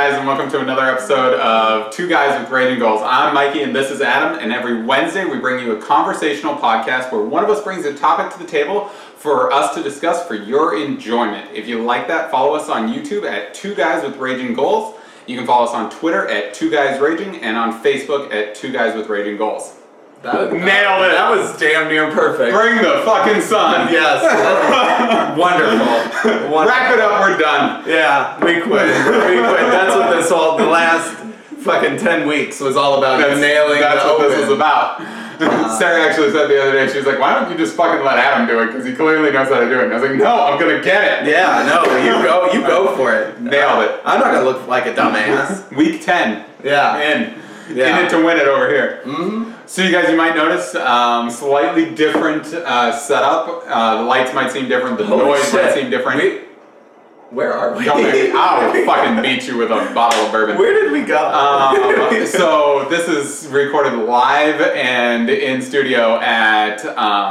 guys, and welcome to another episode of Two Guys with Raging Goals. I'm Mikey, and this is Adam, and every Wednesday we bring you a conversational podcast where one of us brings a topic to the table for us to discuss for your enjoyment. If you like that, follow us on YouTube at Two Guys with Raging Goals. You can follow us on Twitter at Two Guys Raging, and on Facebook at Two Guys with Raging Goals. Nailed it. That was damn near perfect. Bring the fucking sun. Yes. Wonderful. Wrap it up, we're done. Yeah, we quit. That's what the last fucking 10 weeks was all about. Nailing That's the what this open. was about. Sarah actually said the other day, she was like, why don't you just fucking let Adam do it? Because he clearly knows how to do it. And I was like, no, I'm going to get it. Yeah, no, you go for it. Nailed it. I'm not going to look like a dumbass. Week 10. Yeah. In it to win it over here. Mm-hmm. So you guys, you might notice slightly different setup. The lights might seem different. The noise might seem different. Where are we? I'll fucking beat you with a bottle of bourbon. Where did we go? So this is recorded live and in studio at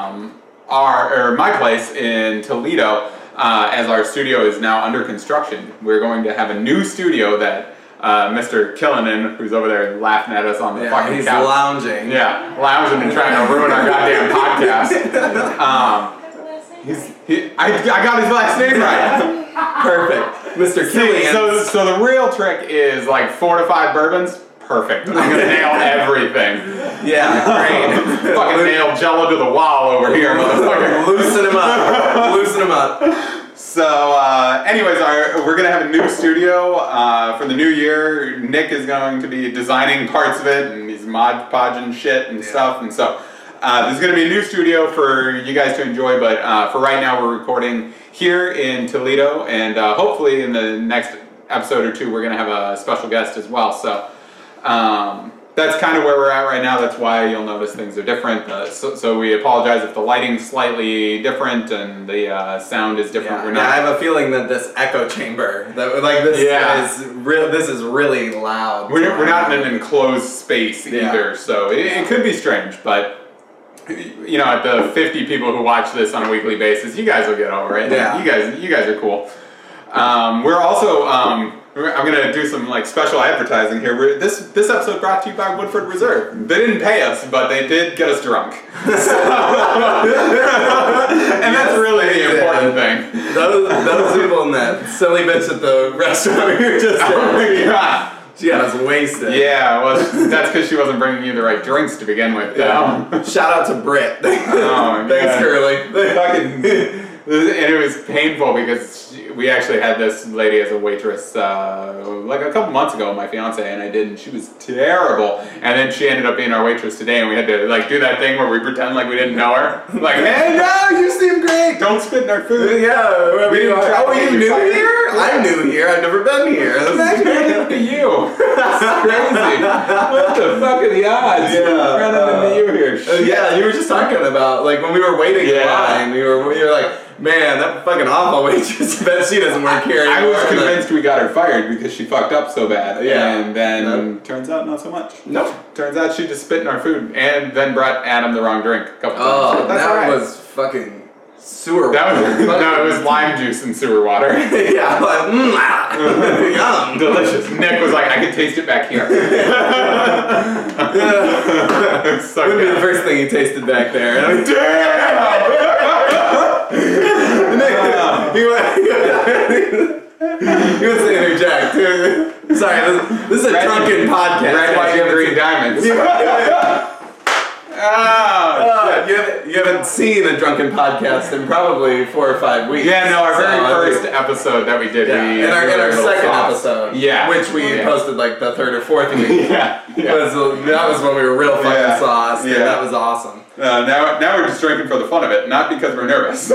my place in Toledo, as our studio is now under construction. We're going to have a new studio that Mr. Killinan, who's over there laughing at us on the fucking he's couch. lounging. Yeah, lounging and trying to ruin our goddamn podcast. I got his last name right. Perfect. Mr. Killian. So the real trick is like 4 to 5 bourbons. Perfect. I'm gonna nail everything. Yeah, great. Fucking nail Jello to the wall over here, motherfucker. Loosen him up. So, anyways, we're gonna have a new studio for the new year. Nick is going to be designing parts of it, and he's mod podging shit and stuff. And so, there's gonna be a new studio for you guys to enjoy. But for right now, we're recording here in Toledo, and hopefully in the next episode or two, we're gonna have a special guest as well. So. That's kind of where we're at right now. That's why you'll notice things are different. So we apologize if the lighting's slightly different and the sound is different. Yeah, I have a feeling that this echo chamber, this is really loud. We're not in an enclosed space either, so it could be strange. But you know, at the 50 people who watch this on a weekly basis, you guys will get over it. Yeah. You guys are cool. We're also. I'm gonna do some like special advertising here. This episode brought to you by Woodford Reserve. They didn't pay us, but they did get us drunk. And that's really the important thing. Those people in that silly bitch at the restaurant we were just at. She had us wasted. Yeah, well, that's because she wasn't bringing you the right drinks to begin with. Shout out to Britt. Thanks, Curly. And it was painful because we actually had this lady as a waitress like a couple months ago, my fiance and I did, and she was terrible. And then she ended up being our waitress today, and we had to like do that thing where we pretend like we didn't know her. Like, hey, no, you seem great. Don't spit in our food. Yeah. We didn't try to you new here? I'm new here. I've never been here. Imagine running into you. That's crazy. What the fuck are the odds? Yeah. Running into you here. Yeah, you were just talking about like when we were waiting in line. You were like, man, that fucking awful waitress. Bet she doesn't work here anymore. I was convinced we got her fired because she fucked up so bad. Yeah. And then turns out not so much. Nope. Turns out she just spit in our food and then brought Adam the wrong drink a couple times. Oh, That's that right. was fucking sewer water. No, it was lime juice and sewer water. Yeah, like, yum. Delicious. Nick was like, I could taste it back here. So Wouldn't be good. the first thing he tasted back there. Damn! He wants to interject. Sorry, this is a drunken podcast. Red, white, and green diamonds. You haven't seen a drunken podcast in probably 4 or 5 weeks. Yeah, no, our very first episode that we did. Yeah, in our second episode. Yeah. Which we posted like the 3rd or 4th week. Yeah. That was when we were real fucking sauced. Yeah. And that was awesome. Now we're just drinking for the fun of it, not because we're nervous.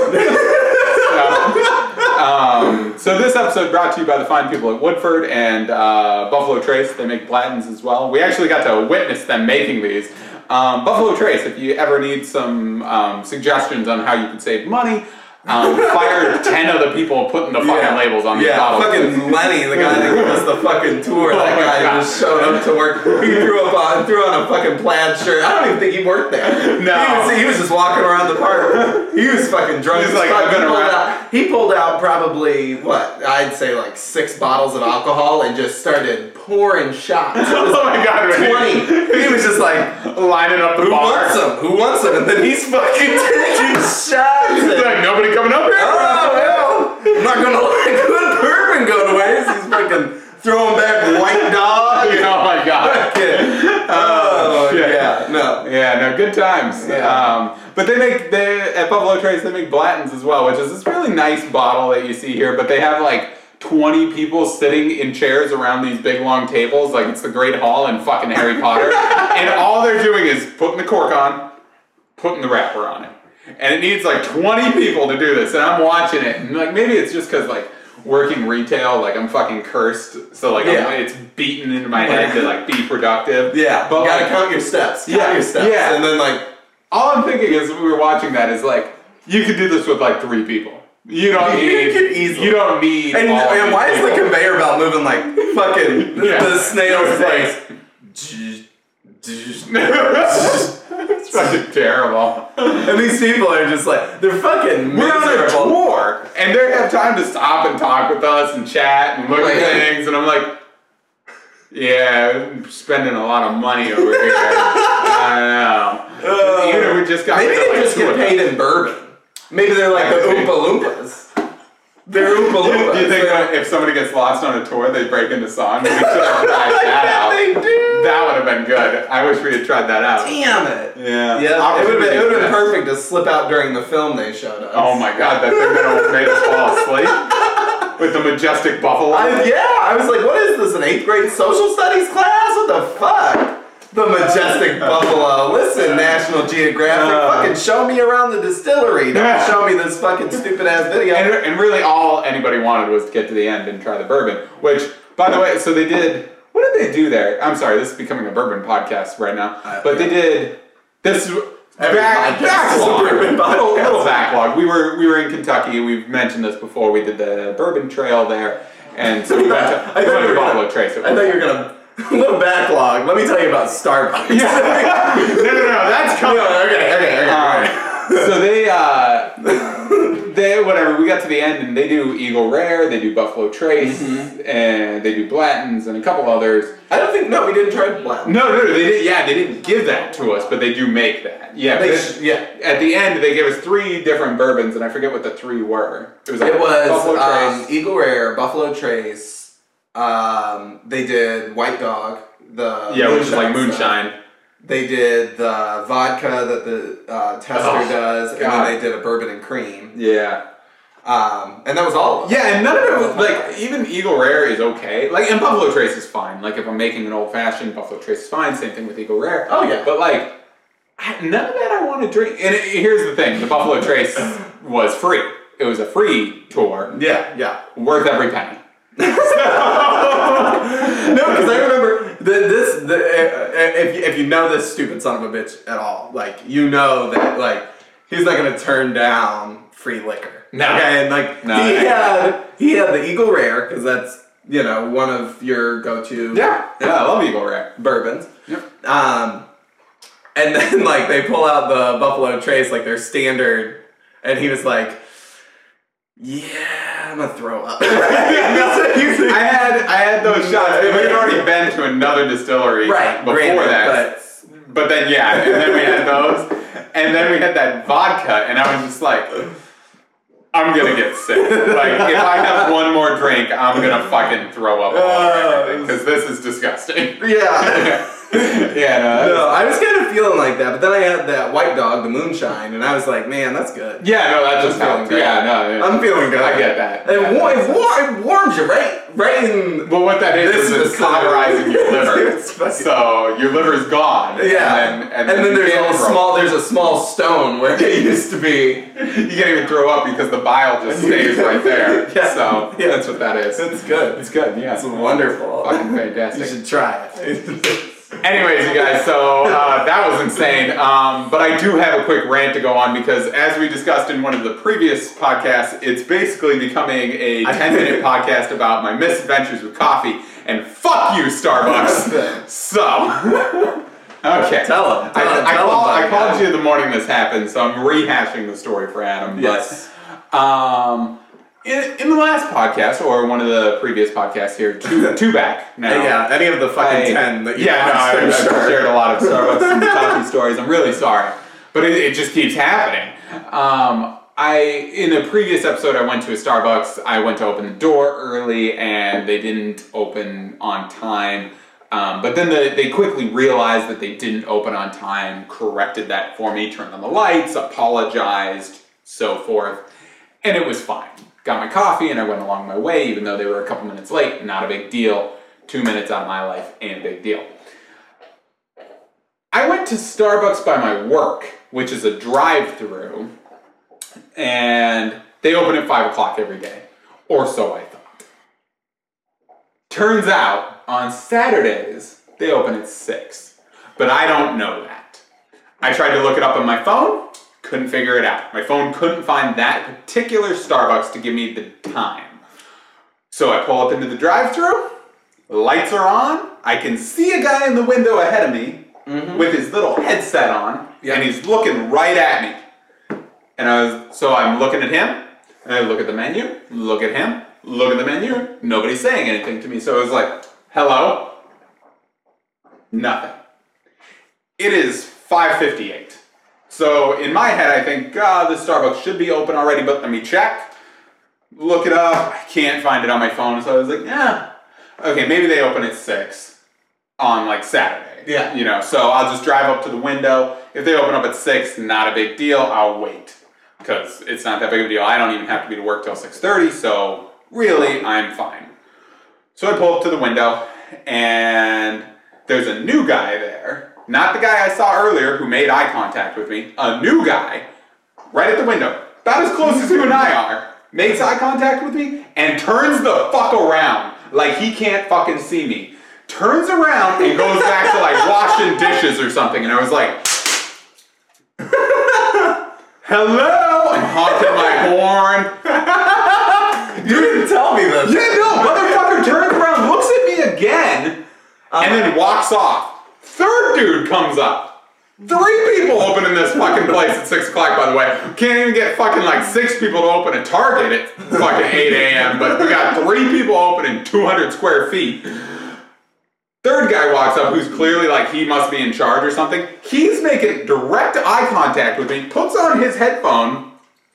So this episode brought to you by the fine people at Woodford and Buffalo Trace. They make Blanton's as well. We actually got to witness them making these. Buffalo Trace, if you ever need some suggestions on how you can save money, fired 10 of the people putting the fucking labels on these bottles. Fucking Lenny, the guy that gave us the fucking tour, that guy just showed up to work. He threw on a fucking plaid shirt. I don't even think he worked there. No. He was just walking around the park. He was fucking drunk. He's like, He pulled out probably, I'd say like 6 bottles of alcohol and just started pouring shots. Oh my god, 20. He was just like, lining up the bar. Who wants them? And then he's fucking taking shots. He's like, nobody coming up here? Oh, well, I'm not gonna let good bourbon go to waste. He's fucking throwing back White Dog. Oh my god. Oh, yeah. No. Yeah, no, good times. Yeah. But at Buffalo Trace, they make Blanton's as well, which is this really nice bottle that you see here, but they have like 20 people sitting in chairs around these big long tables, like it's the Great Hall in fucking Harry Potter. And all they're doing is putting the cork on, putting the wrapper on it. And it needs like 20 people to do this, and I'm watching it, and like maybe it's just because like working retail, like I'm fucking cursed, so like it's beaten into my head to like be productive. Yeah, but you gotta like, count your steps. Yeah, And then like, all I'm thinking is when we were watching that is like you could do this with like 3 people. You don't need. You don't need. And why is the conveyor belt moving like fucking the snail's face? It's fucking terrible. And these people are just like, they're fucking We're on a miserable. tour, and they have time to stop and talk with us and chat and look at things, and I'm like, yeah, I'm spending a lot of money over here. I don't know. We just got Maybe they just get paid in bourbon. Maybe they're like the Oompa Loompas. They're Oompa Loompas. Do you think if somebody gets lost on a tour, they break into song? We should have tried that out. They do. That would have been good. I wish we had tried that out. Damn it. Yeah. Yeah, it would have been perfect to slip out during the film they showed us. Oh my god, that they're gonna make us fall asleep with the majestic buffalo. I was like, what is this, an 8th grade social studies class? What the fuck? The majestic buffalo. Listen, National Geographic, fucking show me around the distillery. Don't show me this fucking stupid ass video. And really all anybody wanted was to get to the end and try the bourbon. Which, by the way, so they did. What did they do there? I'm sorry, this is becoming a bourbon podcast right now. But they did this backlog. Little backlog. We were in Kentucky. We've mentioned this before. We did the bourbon trail there, and so we went to Buffalo Trace. I thought you were gonna. Little backlog. Let me tell you about Starbucks. No, that's coming. Okay. So they whatever. We got to the end, and they do Eagle Rare, they do Buffalo Trace, and they do Blanton's, and a couple others. I don't think we didn't try Blanton's. No, they did. Yeah, they didn't give that to us, but they do make that. Yeah, At the end, they gave us 3 different bourbons, and I forget what the 3 were. It was Buffalo Trace, Eagle Rare, Buffalo Trace. They did White Dog, which is like moonshine. They did the vodka that the tester does, and then they did a bourbon and cream. Yeah. And that was all of them. Yeah, and none of it was, like, even Eagle Rare is okay. Like, and Buffalo Trace is fine. Like, if I'm making an old fashioned, Buffalo Trace is fine. Same thing with Eagle Rare. Oh, yeah. But, like, none of that I want to drink. And here's the thing, the Buffalo Trace was free. It was a free tour. Yeah. Worth every penny. No, because I remember if you know this stupid son of a bitch at all, like, you know that, like, he's not gonna turn down free liquor. No. Okay, and like he had the Eagle Rare because that's one of your go-to. Yeah, I love Eagle Rare bourbons. Yep. And then like they pull out the Buffalo Trace, like their standard, and he was like, "Yeah, I'm gonna throw up." I had those shots. We had already been to another distillery before that. But then and then we had those, and then we had that vodka, and I was just like, I'm gonna get sick. Like, if I have one more drink, I'm gonna fucking throw up all over everything, because this is disgusting. Yeah. No, I was kind of feeling like that, but then I had that White Dog, the moonshine, and I was like, man, that's good. Yeah, no, that just feeling good. I'm feeling good. I get that. It warms you right in. Well, what that is it's cauterizing your liver. So your liver's gone. Yeah. And then there's a small stone where it used to be. You can't even throw up because the bile just stays right there. So that's what that is. It's good. It's good. Yeah. It's wonderful. Fucking fantastic. You should try it. Anyways, you guys, so that was insane. But I do have a quick rant to go on because as we discussed in one of the previous podcasts, it's basically becoming a 10-minute podcast about my misadventures with coffee. And fuck you, Starbucks. So, okay. Tell him. I called you the morning this happened, so I'm rehashing the story for Adam. Yes. But, in the last podcast, or one of the previous podcasts here, two back now. Yeah, any of the fucking 10 that you I've shared a lot of Starbucks and coffee stories. I'm really sorry. But it just keeps happening. In a previous episode, I went to a Starbucks. I went to open the door early, and they didn't open on time. But then they quickly realized that they didn't open on time, corrected that for me, turned on the lights, apologized, so forth. And it was fine. Got my coffee and I went along my way, even though they were a couple minutes late. Not a big deal. 2 minutes out of my life ain't a big deal. I went to Starbucks by my work, which is a drive-through, and they open at 5 o'clock every day. Or so I thought. Turns out, on Saturdays, they open at 6. But I don't know that. I tried to look it up on my phone. Couldn't figure it out. My phone couldn't find that particular Starbucks to give me the time. So I pull up into the drive-thru, lights are on, I can see a guy in the window ahead of me with his little headset on, and he's looking right at me. So I'm looking at him, and I look at the menu, look at him, look at the menu, nobody's saying anything to me. So I was like, hello? Nothing. It is 5:58. So in my head, I think, this Starbucks should be open already, but let me check. Look it up. I can't find it on my phone. So I was like, okay, maybe they open at 6 on like Saturday. Yeah. So I'll just drive up to the window. If they open up at 6, not a big deal. I'll wait because it's not that big of a deal. I don't even have to be to work till 6:30. So really, I'm fine. So I pull up to the window and there's a new guy there. Not the guy I saw earlier who made eye contact with me. A new guy, right at the window, about as close as you and I are, makes eye contact with me and turns the fuck around like he can't fucking see me. Turns around and goes back to like washing dishes or something. And I was like, hello? I'm honking my horn. You didn't tell me this. Yeah, no, motherfucker turns around, looks at me again, and then walks off. Third dude comes up. 3 people open in this fucking place at 6 o'clock, by the way. Can't even get fucking like 6 people to open a Target at fucking 8 a.m., but we got 3 people open in 200 square feet. Third guy walks up who's clearly like he must be in charge or something. He's making direct eye contact with me, puts on his headphone,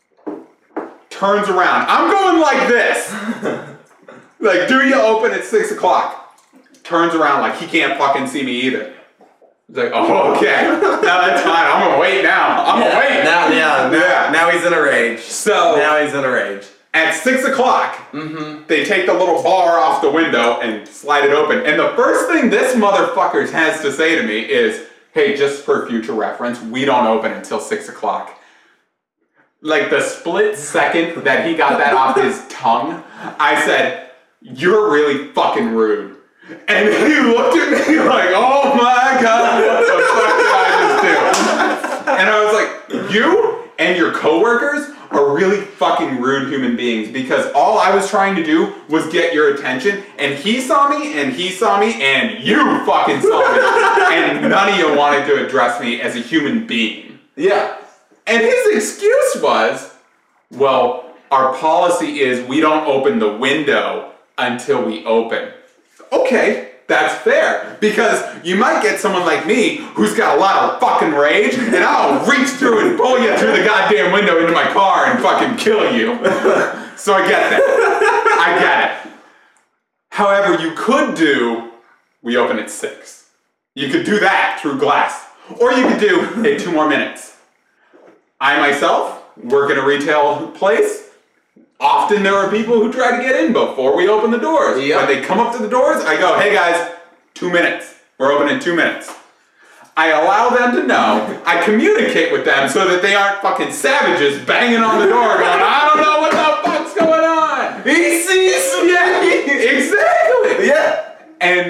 turns around. I'm going like this. Like, do you open at 6 o'clock? Turns around like he can't fucking see me either. He's like, oh, okay. Now that's fine. I'm gonna wait now. I'm gonna wait. Now he's in a rage. So now he's in a rage. At 6 o'clock, they take the little bar off the window and slide it open. And the first thing this motherfucker has to say to me is, hey, just for future reference, we don't open until 6 o'clock. Like the split second that he got that off his tongue, I said, you're really fucking rude. And he looked at me like, oh my God, what the fuck did I just do? And I was like, you and your coworkers are really fucking rude human beings because all I was trying to do was get your attention and he saw me and he saw me and you fucking saw me and none of you wanted to address me as a human being. Yeah. And his excuse was, well, our policy is we don't open the window until we open. Okay, that's fair, because you might get someone like me who's got a lot of fucking rage, and I'll reach through and pull you through the goddamn window into my car and fucking kill you. So I get that. I get it. However, you could do, we open at 6. You could do that through glass. Or you could do, hey, 2 more minutes. I myself work in a retail place. Often there are people who try to get in before we open the doors. Yep. When they come up to the doors, I go, hey guys, 2 minutes. We're open in 2 minutes. I allow them to know. I communicate with them so that they aren't fucking savages banging on the door going, I don't know what the fuck's going on. He sees me. Yeah, exactly. Yeah.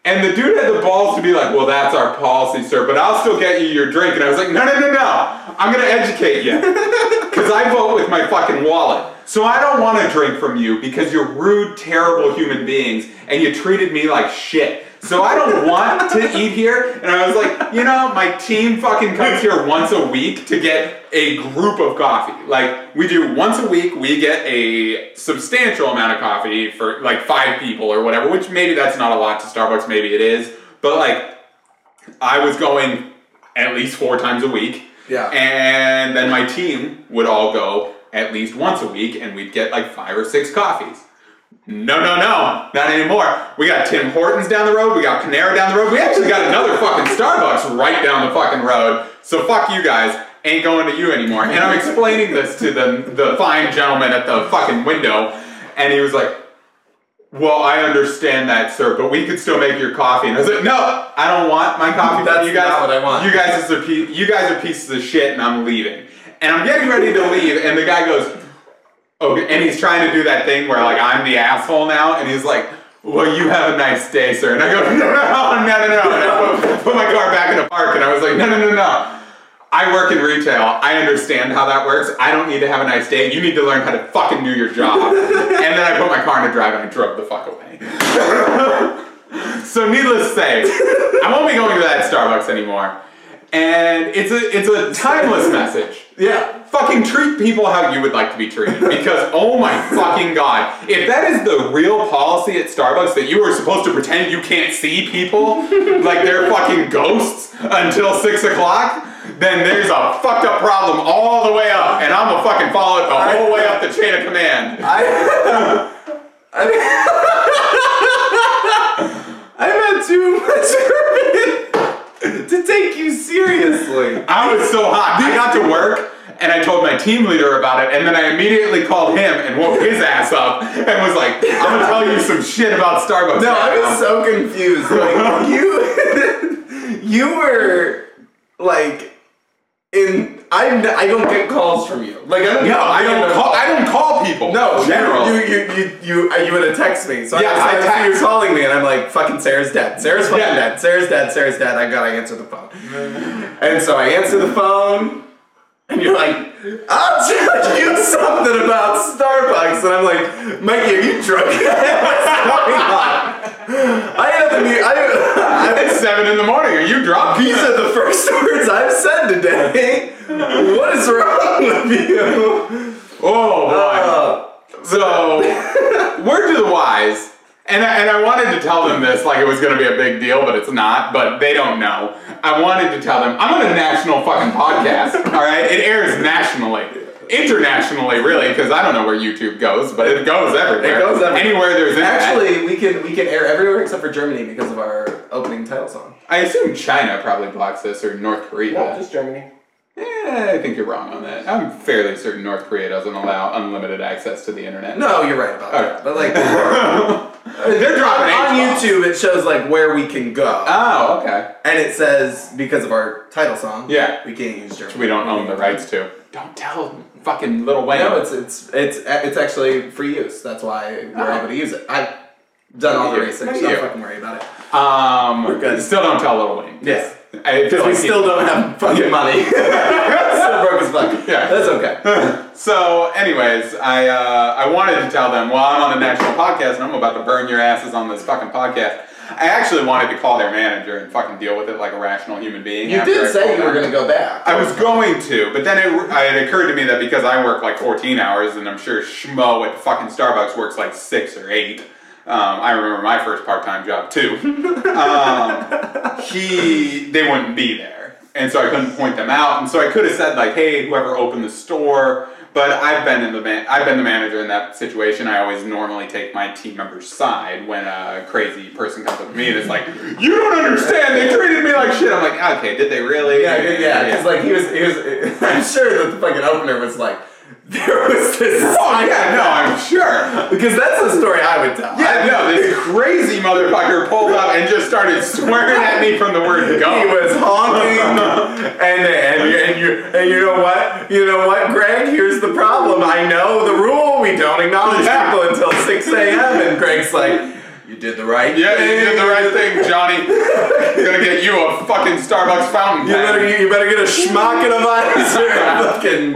And the dude had the balls to be like, well, that's our policy, sir, but I'll still get you your drink. And I was like, no. I'm going to educate you. Because I vote with my fucking wallet. So I don't want to drink from you because you're rude, terrible human beings and you treated me like shit. So I don't want to eat here. And I was like, my team fucking comes here once a week to get a group of coffee. Like, we do once a week, we get a substantial amount of coffee for like 5 people or whatever, which maybe that's not a lot to Starbucks, maybe it is. But like, I was going at least 4 times a week. Yeah. And then my team would all go at least once a week and we'd get like 5 or 6 coffees. No, not anymore. We got Tim Hortons down the road, we got Panera down the road, we actually got another fucking Starbucks right down the fucking road. So fuck you guys, ain't going to you anymore. And I'm explaining this to the fine gentleman at the fucking window, and he was like, well, I understand that, sir, but we could still make your coffee. And I was like, no, I don't want my coffee from you guys. That's not what I want. You guys are pieces of shit, and I'm leaving. And I'm getting ready to leave, and the guy goes, okay, and he's trying to do that thing where like I'm the asshole now, and he's like, well, you have a nice day, sir. And I go, no. And I put my car back in the park, and I was like, no. I work in retail. I understand how that works. I don't need to have a nice day. You need to learn how to fucking do your job. And then I put my car in a drive and I drove the fuck away. So needless to say, I won't be going to that Starbucks anymore. And it's a timeless message. Yeah. Fucking treat people how you would like to be treated. Because, oh my fucking god, if that is the real policy at Starbucks, that you are supposed to pretend you can't see people like they're fucking ghosts until 6 o'clock, then there's a fucked up problem all the way up, and I'm gonna fucking follow it the whole way up the chain of command. I've had too much bourbon to take you seriously. I was so hot. I got to work, and I told my team leader about it, and then I immediately called him and woke his ass up and was like, I'm gonna tell you some shit about Starbucks. No, I was so confused. Like, you were like I don't get calls from you. Like I don't call people. No, general. You would have texted me. So yeah, I you're calling me, and I'm like, fucking Sarah's dead. Sarah's fucking dead. Sarah's dead. I gotta answer the phone. And so I answer the phone, and you're like, I'll tell you something about Starbucks. And I'm like, Mikey, are you drunk? What's going on? It's 7 in the morning. Are you drunk? These are the first words I've said today. What is wrong with you? Oh boy. So, word to the wise, and I wanted to tell them this like it was going to be a big deal, but it's not. But they don't know. I wanted to tell them I'm on a national fucking podcast. All right, it airs nationally. Internationally, really, because I don't know where YouTube goes, but it goes everywhere. It goes everywhere. Anywhere there's internet. Actually, we can air everywhere except for Germany because of our opening title song. I assume China probably blocks this, or North Korea. No, just Germany. I think you're wrong on that. I'm fairly certain North Korea doesn't allow unlimited access to the internet. No, you're right about that. But like, they're dropping on H-bombs. YouTube, it shows like where we can go. Oh, okay. And it says because of our title song, yeah, we can't use Germany. Which we don't own the rights to. Don't tell fucking Lil Wayne. No, it's actually free use. That's why we're able to use it. I've done all the research. So don't fucking worry about it. We're good. Still don't tell Lil Wayne. Yeah. Because we still don't have fucking money. Still broke as fuck. Yeah. That's okay. So, anyways, I wanted to tell them, well, I'm on a national podcast and I'm about to burn your asses on this fucking podcast. I actually wanted to call their manager and fucking deal with it like a rational human being. You did say you were going to go back. I was going to, but then it occurred to me that because I work like 14 hours and I'm sure Schmo at fucking Starbucks works like 6 or 8. I remember my first part-time job too. They wouldn't be there, and so I couldn't point them out. And so I could have said like, "Hey, whoever opened the store." But I've been the manager in that situation. I always normally take my team member's side when a crazy person comes up to me and it's like, "You don't understand. They treated me like shit." I'm like, "Okay, did they really?" Yeah. Because like he was. I'm sure that the fucking opener was like, there was this. Oh yeah, no, I'm sure. Because that's the story I would tell. Yeah, no, this crazy motherfucker pulled up and just started swearing at me from the word go. He was honking, and you know what? You know what, Greg? Here's the problem. I know the rule. We don't acknowledge people until 6 a.m. And Greg's like, You did the right Yeah, thing. you did the right thing, Johnny. You're gonna get you a fucking Starbucks fountain pen. You better get a schmuck and a visor. Fucking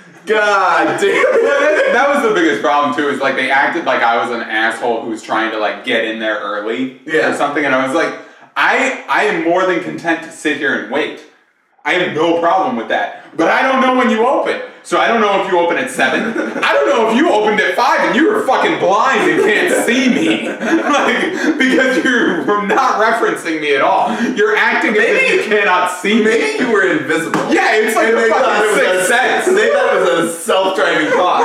God damn. That was the biggest problem too, is like they acted like I was an asshole who was trying to like get in there early or something, and I was like, I am more than content to sit here and wait. I have no problem with that. But I don't know when you open. So I don't know if you open at 7. I don't know if you opened at 5 and you were fucking blind and can't see me. Like, because you're not referencing me at all. You're acting as if you cannot see me. Maybe you were invisible. Yeah, it's like a fucking Sixth Sense. They thought it was a self-driving car.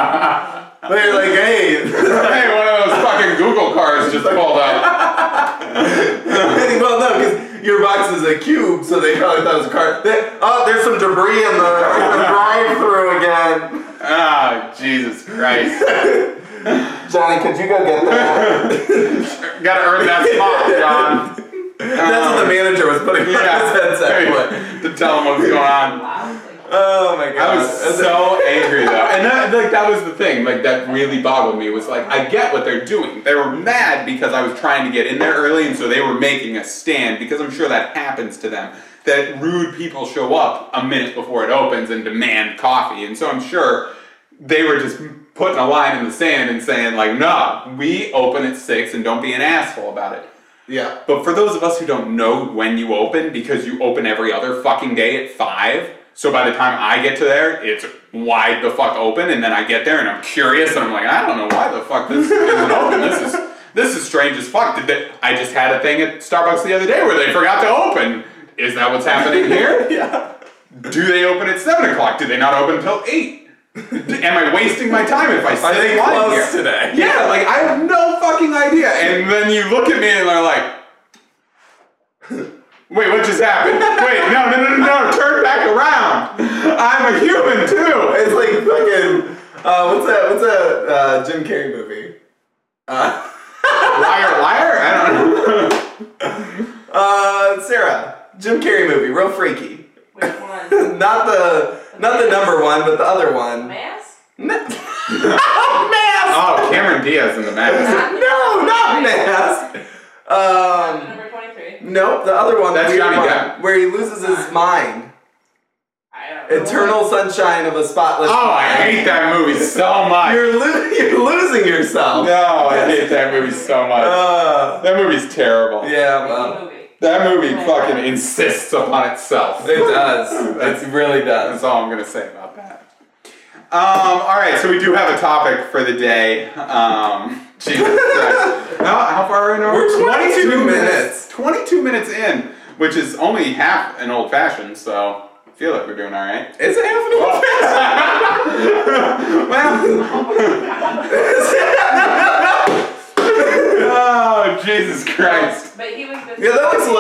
They're like, hey. Hey, one of those fucking Google cars just pulled up. Well, no, because your box is a cube, so they probably thought it was a car. There's some debris in the drive-through again. Ah, Jesus Christ. Johnny, could you go get that? Gotta earn that spot, John. That's what the manager was putting on his headset to tell him what was going on. Oh my god. I was so angry though. And that was the thing, like that really boggled me, was like, I get what they're doing. They were mad because I was trying to get in there early, and so they were making a stand, because I'm sure that happens to them. That rude people show up a minute before it opens and demand coffee. And so I'm sure they were just putting a line in the sand and saying like, no, we open at 6 and don't be an asshole about it. Yeah. But for those of us who don't know when you open, because you open every other fucking day at 5, so by the time I get to there, it's wide the fuck open, and then I get there and I'm curious and I'm like, I don't know why the fuck this isn't open. This is strange as fuck. I just had a thing at Starbucks the other day where they forgot to open. Is that what's happening here? Yeah. Do they open at 7 o'clock? Do they not open until 8? Am I wasting my time if I Are sit they in line closed here? today? Yeah, like I have no fucking idea. And then you look at me and they're like, wait, what just happened? Wait, no, turn back around. I'm a human too. It's like fucking what's that Jim Carrey movie? Liar? I don't know. Sarah. Jim Carrey movie, real freaky. Which one? not the number one, but the other one. Mask? Mask! Oh, Cameron Diaz in the Mask. No, not Mask. Number 23. Nope, the other one. That's the weird Johnny one, Depp. where he loses his mind. I don't know. Eternal Sunshine of a Spotless Oh, Mind. I hate that movie so much. You're losing yourself. No, I hate that movie so much. That movie's terrible. Yeah, well, Movie. That movie fucking insists upon itself. it does. It really does. That's all I'm gonna say about that. All right, so we do have a topic for the day. Jesus Christ. How far are we now? We're 22 minutes. 22 minutes in, which is only half an old fashioned, so I feel like we're doing all right. Is it half Oh, Jesus Christ. But he was busy. Yeah,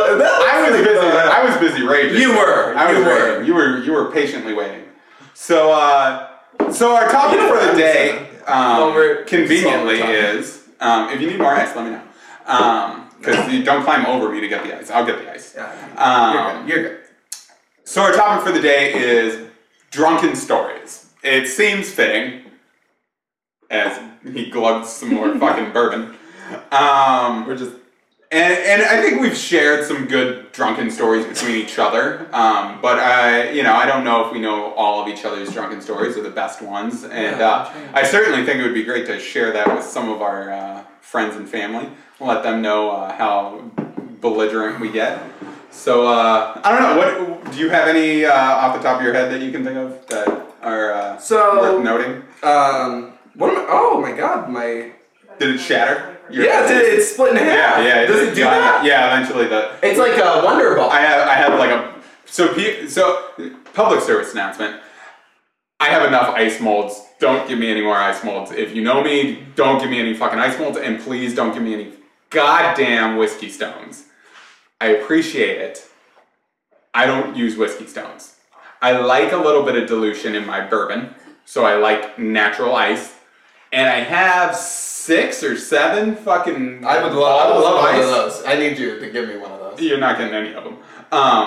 I was busy raging. You were. I was You were. waiting. You were patiently waiting. So our topic for the day, conveniently is, if you need more ice, let me know. Because you don't climb over me to get the ice. I'll get the ice. You're good. So our topic for the day is drunken stories. It seems fitting, as he glugs some more fucking bourbon. We're just. And I think we've shared some good drunken stories between each other, but I don't know if we know all of each other's drunken stories or the best ones, and I certainly think it would be great to share that with some of our friends and family. Let them know how belligerent we get. So I don't know. What do you have any off the top of your head that you can think of that are worth noting? Oh my god, Did it shatter? Did it split in half? Yeah. Does it do that? Yeah, eventually It's like a Wonder Ball. I have like a so public service announcement. I have enough ice molds. Don't give me any more ice molds. If you know me, don't give me any fucking ice molds, and please don't give me any goddamn whiskey stones. I appreciate it. I don't use whiskey stones. I like a little bit of dilution in my bourbon, so I like natural ice, and I have 6 or 7 fucking. I would love one of those. I need you to give me one of those. You're not getting any of them. I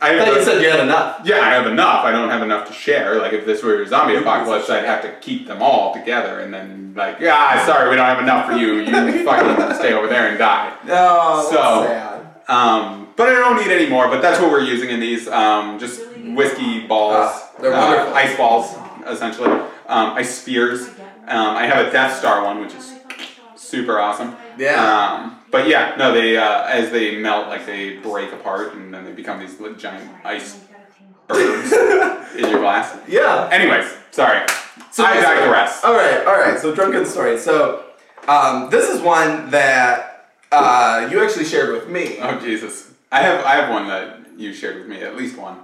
I thought you said you had enough. Yeah, I have enough. I don't have enough to share. Like, if this were a zombie apocalypse, I'd have to keep them all together and then, like, sorry, we don't have enough for you. You fucking stay over there and die. Oh, So, that's sad. but I don't need any more, but that's what we're using in these. Just whiskey balls. They're wonderful. Ice balls, essentially. Ice spears. I have a Death Star one, which is super awesome. Yeah. But yeah, no, they as they melt, like they break apart, and then they become these giant ice birds in your glass. Yeah. Anyways, sorry. So I digress. All right. So drunken story. So this is one that you actually shared with me. Oh Jesus, I have one that you shared with me, at least one.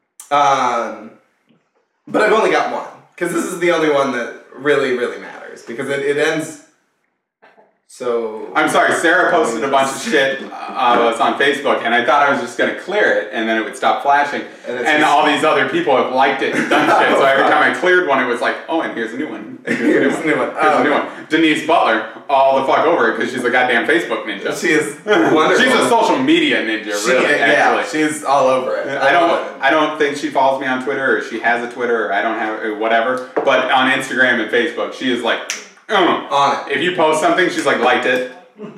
But I've only got one because this is the only one that really matters because it ends. So I'm sorry, Sarah posted a bunch of shit of us on Facebook, and I thought I was just gonna clear it, and then it would stop flashing. And all these other people have liked it and done shit. So every time I cleared one, it was like, oh, and here's a new one. Here's a new one. Here's a new one. Denise Butler, all the fuck over it because she's a goddamn Facebook ninja. She is wonderful. She's a social media ninja, really. Yeah, actually. she's all over it. I don't think she follows me on Twitter, or she has a Twitter, or I don't have or whatever. But on Instagram and Facebook, she is like. On it. If you post something, she's like, liked it.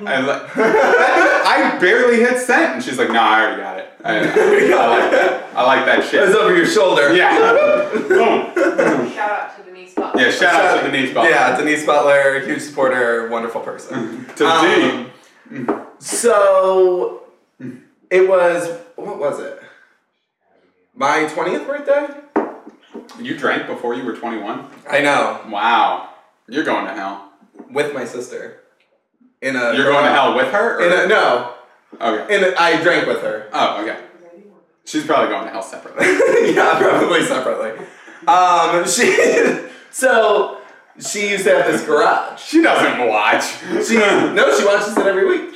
I barely hit send, and she's like, no, I already got it. I like that. I like that shit. It's over your shoulder. Yeah. Boom. Shout out to Denise Butler. Yeah, shout out to Denise Butler. Yeah, Denise Butler, huge supporter, wonderful person. To D. So it was, what was it? My 20th birthday? You drank before you were 21? I know. Wow. You're going to hell. With my sister. You're going to hell with her? Or? No. Okay. I drank with her. Oh, okay. She's probably going to hell separately. Yeah, probably separately. She used to have this garage. She doesn't watch. She watches it every week.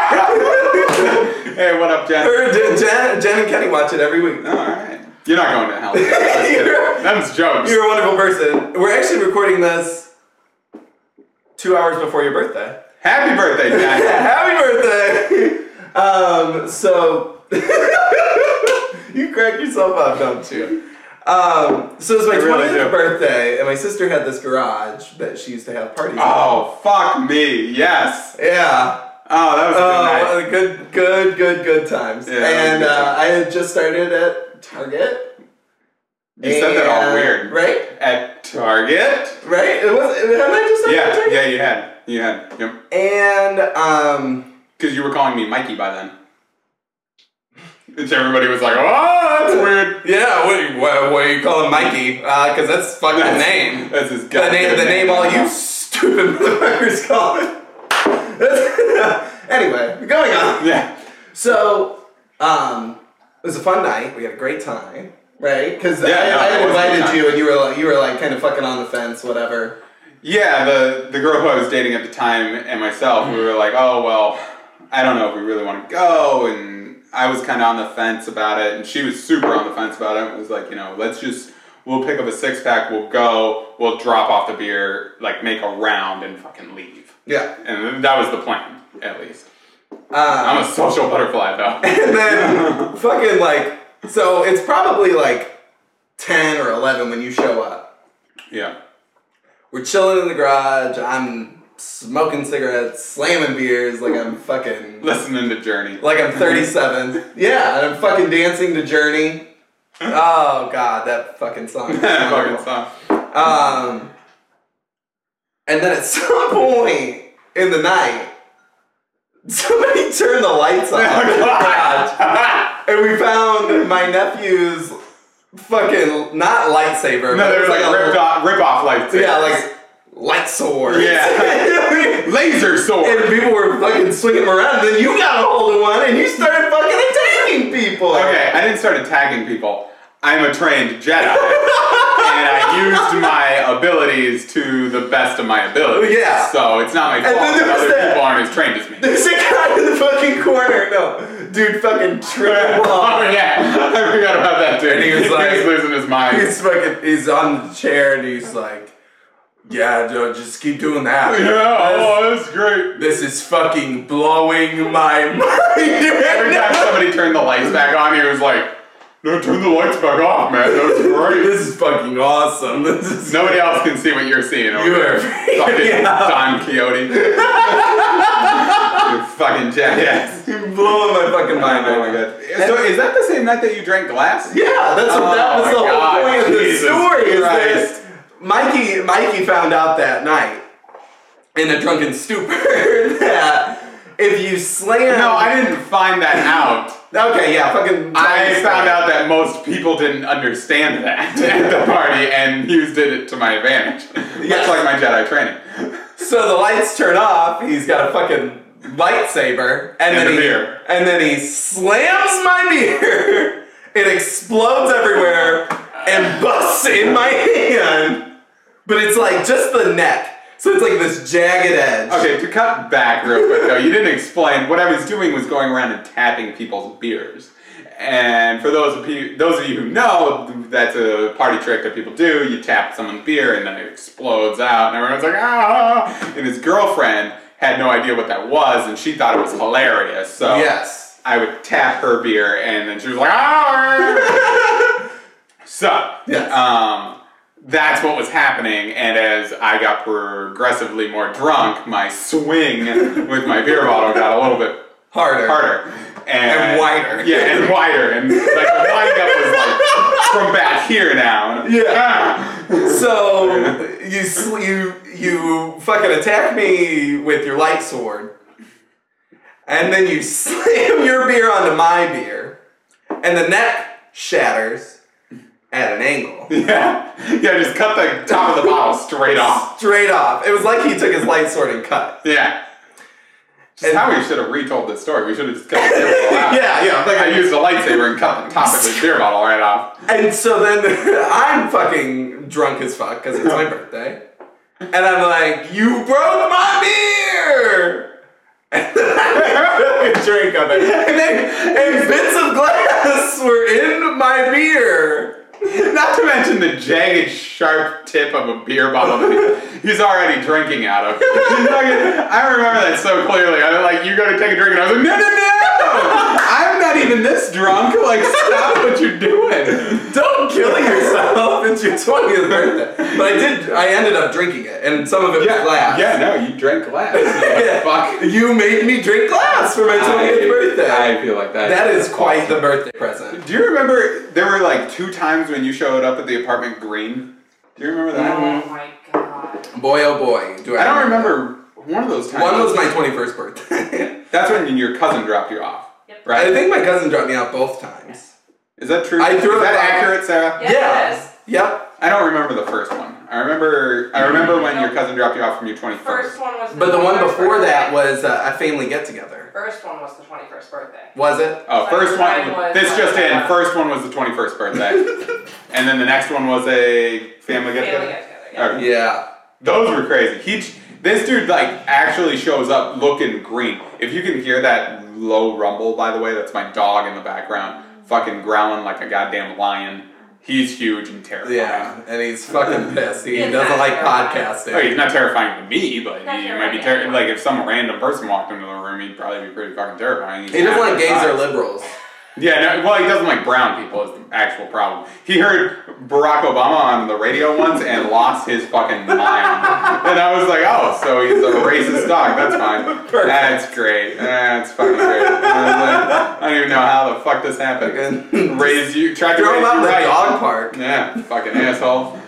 Hey, what up, Jen? Jen and Kenny watch it every week. Oh, all right. You're not going to hell. Them's jokes. You're a wonderful person. We're actually recording this 2 hours before your birthday. Happy birthday, Jen. Happy birthday! So you crack yourself up, don't you? So it was my 20th birthday, and my sister had this garage that she used to have parties in. Oh, fuck me. Yes. Yeah. Oh, that was a good night. Good times. Yeah, and I had just started at Target. You said that all weird. Right? At Target? Right? Hadn't I just started at Target? Yeah, you had. Yep. And, because you were calling me Mikey by then. Which everybody was like, oh, that's weird. Yeah, what are you calling Mikey? Because that's fucking the name. That's his goddamn The name all you stupid motherfuckers call it. Anyway, going on. Yeah. So, it was a fun night. We had a great time, right? Because I had invited you, and you were like kind of fucking on the fence, whatever. Yeah, the girl who I was dating at the time and myself, we were like, oh, well, I don't know if we really want to go, and I was kind of on the fence about it, and she was super on the fence about it. It was like, we'll pick up a 6-pack, we'll go, we'll drop off the beer, like make a round and fucking leave. Yeah. And that was the plan, at least. I'm a social butterfly, though. And then, fucking like, so it's probably like 10 or 11 when you show up. Yeah. We're chilling in the garage, I'm smoking cigarettes, slamming beers like I'm fucking... Listening to Journey. Like I'm 37. Yeah, and I'm fucking dancing to Journey. Oh god, that fucking song. That fucking song. And then at some point in the night, somebody turned the lights on in the garage. And we found my nephew's fucking, not lightsaber. No, they were like rip-off lightsaber. Yeah, like light sword. Yeah. Laser sword. And people were fucking swinging them around, and then you got a hold of one, and you started fucking attacking people. Okay, I didn't start attacking people. I'm a trained Jedi. And I used my abilities to the best of my abilities. Yeah. So it's not my fault that other people aren't as trained as me. There's a guy in the fucking corner. No, dude, fucking tripping off. Oh yeah, I forgot about that dude. And he was like, losing his mind. He's on the chair, and he's like, yeah, dude, just keep doing that. Yeah, that's great. This is fucking blowing my mind. Every time somebody turned the lights back on, he was like, No, turn the lights back off, man. That was great. This is fucking awesome. This is Nobody else can see what you're seeing over You there. are Fucking Don Quixote. You fucking jackass. You're blowing my fucking mind. Oh my god. So is that the same night that you drank glass? Yeah, that's what that was Oh the my whole God, point of the Jesus story. Is Christ. that Mikey found out that night in a drunken stupor that if you slam. No, I didn't find that out. Okay, yeah, fucking. I found out that most people didn't understand that at the party and used it to my advantage. Yes. Much like my Jedi training. So the lights turn off. He's got a fucking lightsaber, And a beer. and then he slams my beer. It explodes everywhere and busts in my hand. But it's like just the neck. So it's like this jagged edge. Okay, to cut back real quick though, you didn't explain. What I was doing was going around and tapping people's beers. And for those of you who know, that's a party trick that people do. You tap someone's beer and then it explodes out and everyone's like, ah! And his girlfriend had no idea what that was and she thought it was hilarious. So Yes. I would tap her beer and then she was like, ah! So, Yes. that's what was happening, and as I got progressively more drunk, my swing with my beer bottle got a little bit harder. And wider. Yeah, and wider. And like the wind-up was like from back here now. Yeah. So you fucking attack me with your light sword, and then you slam your beer onto my beer, and the neck shatters at an angle. Yeah, just cut the top of the bottle straight off. Straight off. It was like he took his light sword and cut. Yeah. Just how we should have retold this story. We should have just cut the beer bottle out. Yeah. Like I used a lightsaber and cut the top of the beer bottle right off. And so then I'm fucking drunk as fuck because it's my birthday. And I'm like, you broke my beer! And then I took a drink of it. And bits of glass were in my beer. Not to mention the jagged, sharp tip of a beer bottle that he's already drinking out of. I remember that so clearly. I was like, you go to take a drink, and I was like, no! I'm not even this drunk. Like, stop what you're doing. Don't kill yourself. It's your 20th birthday. But I ended up drinking it, and some of it was glass. Yeah, no, you drank glass. Yeah. Fuck. You made me drink glass for my 20th birthday. I feel like that. That is quite the birthday present. Do you remember there were like 2 times when you showed up at the apartment green? Do you remember that? Oh my god. Boy, oh boy. I don't remember one of those times. One was my 21st birthday. That's when your cousin dropped you off. Yep. Right? I think my cousin dropped me out both times. Is that true? I threw Is that it- accurate, Sarah? Yeah, it is. Yep. I don't remember the first one. I remember when your cousin dropped you off from your 21st. First one was But the one 21st before that birthday. was a family get together. First one was the 21st birthday. Was it? Oh, first Mine one. was- This just in. First one was the 21st birthday, and then the next one was a family get Family together. get together. Okay. Yeah. Those were crazy. This dude like actually shows up looking green. If you can hear that low rumble, by the way, that's my dog in the background, fucking growling like a goddamn lion. He's huge and terrifying. Yeah. And he's fucking pissed. He He's doesn't not like terrifying. podcasting. Oh, he's not terrifying to me, but Not he might be terrifying. like if some random person walked into the room, he'd probably be pretty fucking terrifying. He's He doesn't like gays or outside. liberals. Yeah, no, well, he doesn't like brown people is the actual problem. He heard Barack Obama on the radio once and lost his fucking mind. And I was like, oh, so he's a racist dog. That's fine. Perfect. That's great. That's fucking great. I was like, I don't even know how the fuck this happened. Fucking Raise you, tried to throw raise him you out in the right. dog park. Yeah, fucking asshole.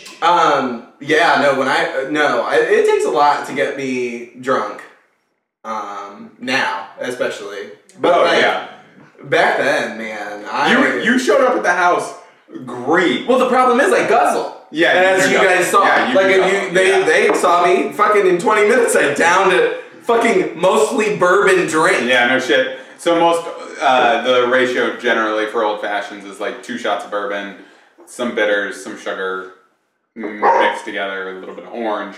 Yeah, no, it takes a lot to get me drunk. Now, especially. But Oh, like, yeah. back then, man, You showed up at the house green. Well, the problem is I guzzle. Yeah, as you you do guys saw. Yeah, you like, do if guzzle. Yeah. they saw me fucking in 20 minutes. I downed a fucking mostly bourbon drink. Yeah, no shit. So the ratio generally for old fashions is like 2 shots of bourbon, some bitters, some sugar, mixed together, a little bit of orange.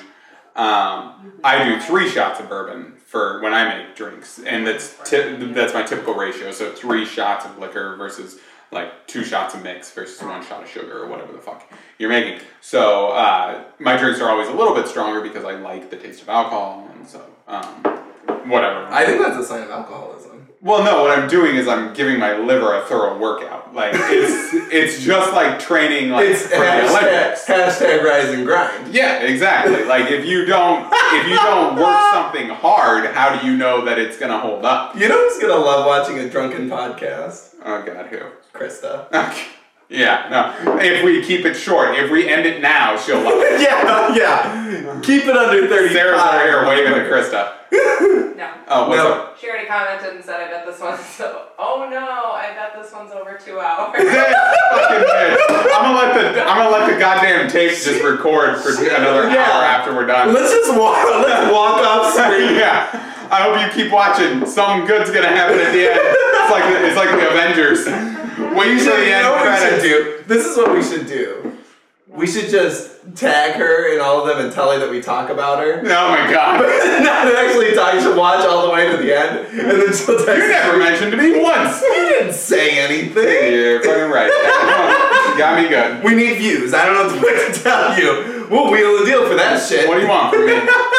I do 3 shots of bourbon for when I make drinks, and that's my typical ratio. So 3 shots of liquor versus like 2 shots of mix versus 1 shot of sugar or whatever the fuck you're making. So my drinks are always a little bit stronger because I like the taste of alcohol, and so whatever. I think that's a sign of alcoholism. Well, no, what I'm doing is I'm giving my liver a thorough workout. Like, it's just like training, like, It's for the Olympics. hashtag rise and grind. Yeah, exactly. Like, if you don't work something hard, how do you know that it's gonna hold up? You know who's gonna love watching a drunken podcast? Oh God, who? Krista. Okay. Yeah, no. If we keep it short, if we end it now, she'll love it. Yeah. Keep it under 35. Sarah's over here waving to Krista. No. Oh, what's No. up? She already commented and said, I bet this one's so. Oh no, I bet this one's over 2 hours. That's fucking bitch. I'm gonna let the goddamn tape just record for another hour after we're done. Let's walk off screen. Yeah. I hope you keep watching. Something good's gonna happen at the end. It's like the Avengers. Wait for the end credits. Do? This is what we should do. We should just tag her in all of them and tell her that we talk about her. Oh my God. Not actually talk. She'll watch all the way to the end, and then she'll text. You never mentioned to me once. You didn't say anything. You're fucking right. You got me good. We need views. I don't know what to tell you. We'll wheel the deal for that shit. What do you want from me?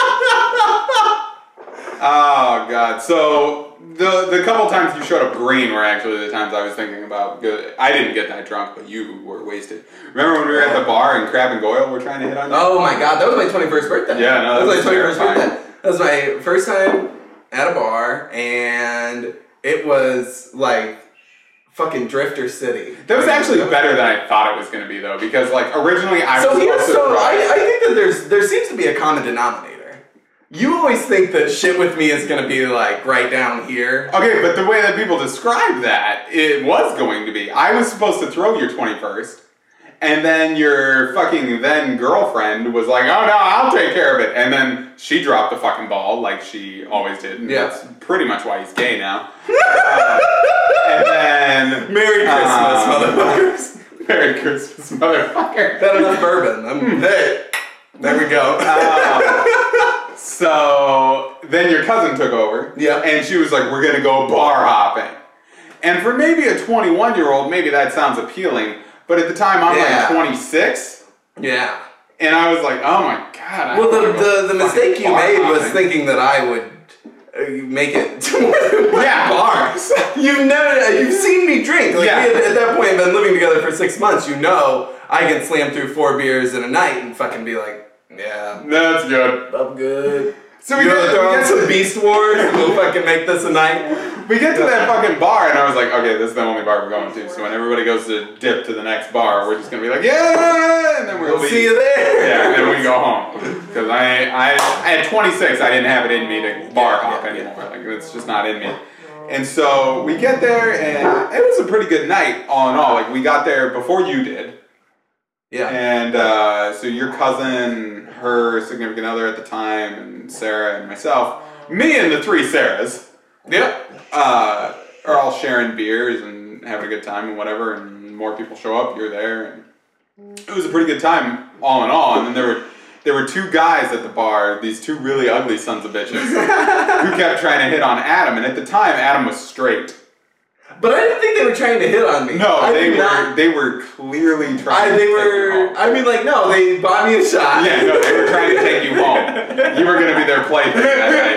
Oh God. So the couple times you showed up green were actually the times I was thinking about good. I didn't get that drunk, but you were wasted. Remember when we were at the bar and Crab and Goyle were trying to hit on you? Oh my God, that was my 21st birthday. Yeah, no, that was that's my 21st terrifying. birthday. That was my first time at a bar, and it was like fucking Drifter City. That was actually better than I thought it was going to be, though, because like originally I was I think that there seems to be a common denominator. You always think that shit with me is gonna be like right down here. Okay, but the way that people describe that, it was going to be. I was supposed to throw your 21st, and then your fucking then girlfriend was like, oh no, I'll take care of it. And then she dropped the fucking ball like she always did. And Yeah. that's pretty much why he's gay now. And then... Merry Christmas, motherfuckers. Merry Christmas, motherfucker. That enough bourbon. Hey, there we go. So then your cousin took over. Yeah. And she was like, we're going to go bar hopping. And for maybe a 21-year-old, maybe that sounds appealing. But at the time, I'm like 26. Yeah. And I was like, oh my God. Well, the mistake you made was thinking that I would make it to more than one bars. You've seen me drink. Like, we had, at that point, been living together for 6 months. You know I can slam through 4 beers in a night and fucking be like, yeah. That's good. I'm good. So we throw on get some Beast Wars and we'll fucking make this a night. We get to that fucking bar and I was like, okay, this is the only bar we're going to. So when everybody goes to dip to the next bar, we're just going to be like, yeah, and then we'll see you there. Yeah, and then we go home. Because I at 26, I didn't have it in me to bar hop anymore. Like, it's just not in me. And so we get there and it was a pretty good night all in all. Like, we got there before you did. Yeah. And so your cousin, her significant other at the time, and Sarah and myself, me and the 3 Sarahs, are all sharing beers and having a good time and whatever, and more people show up, you're there, and it was a pretty good time all in all. And then there were 2 guys at the bar, these 2 really ugly sons of bitches, who kept trying to hit on Adam, and at the time Adam was straight. But I didn't think they were trying to hit on me. No, they were clearly trying to take you home. I mean, like, no, they bought me a shot. Yeah, no, they were trying to take you home. You were going to be their plaything that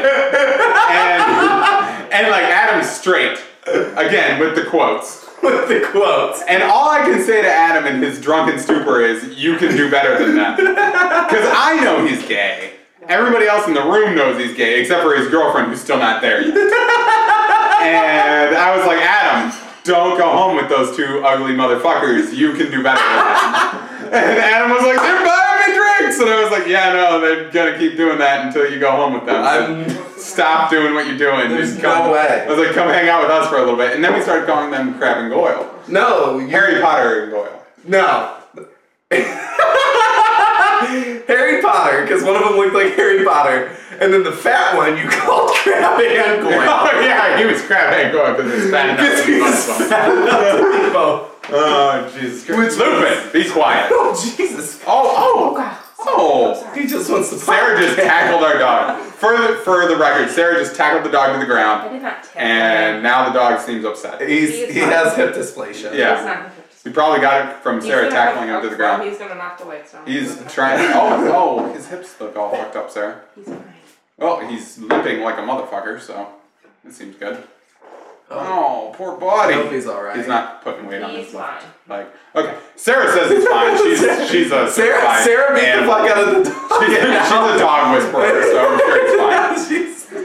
night. And like, Adam's straight. Again, with the quotes. With the quotes. And all I can say to Adam in his drunken stupor is, you can do better than that. Because I know he's gay. Everybody else in the room knows he's gay, except for his girlfriend who's still not there yet. And I was like, Adam, don't go home with those 2 ugly motherfuckers. You can do better than that. And Adam was like, they're buying me drinks. And I was like, yeah, no, they're going to keep doing that until you go home with them. So stop doing what you're doing. There's no way. I was like, come hang out with us for a little bit. And then we started calling them Crab and Goyle. No. Harry Potter and Goyle. No. Harry Potter, because one of them looked like Harry Potter, and then the fat one you called Crab and Goyle. Oh yeah, he was Crab and Goyle because he's fat enough. Because he was fat enough to be both. Oh Jesus Christ! Lupin, be quiet. Oh Jesus! Oh God! Oh! He just wants to. Sarah just tackled our dog. For the record, Sarah just tackled the dog to the ground, I did not tackle and now the dog seems upset. He has hip dysplasia. Yeah. We probably got it from Sarah tackling him to the ground. He's gonna knock the weights down. He's trying. Oh, his hips look all fucked up, Sarah. He's fine. Well, he's limping like a motherfucker, so it seems good. Oh, poor body. I hope he's alright. He's not putting weight on He's his left. fine. Like, okay, Sarah says it's fine. She's a Sarah beat the and fuck out of the dog. she's a dog whisperer, so I'm sure it's fine.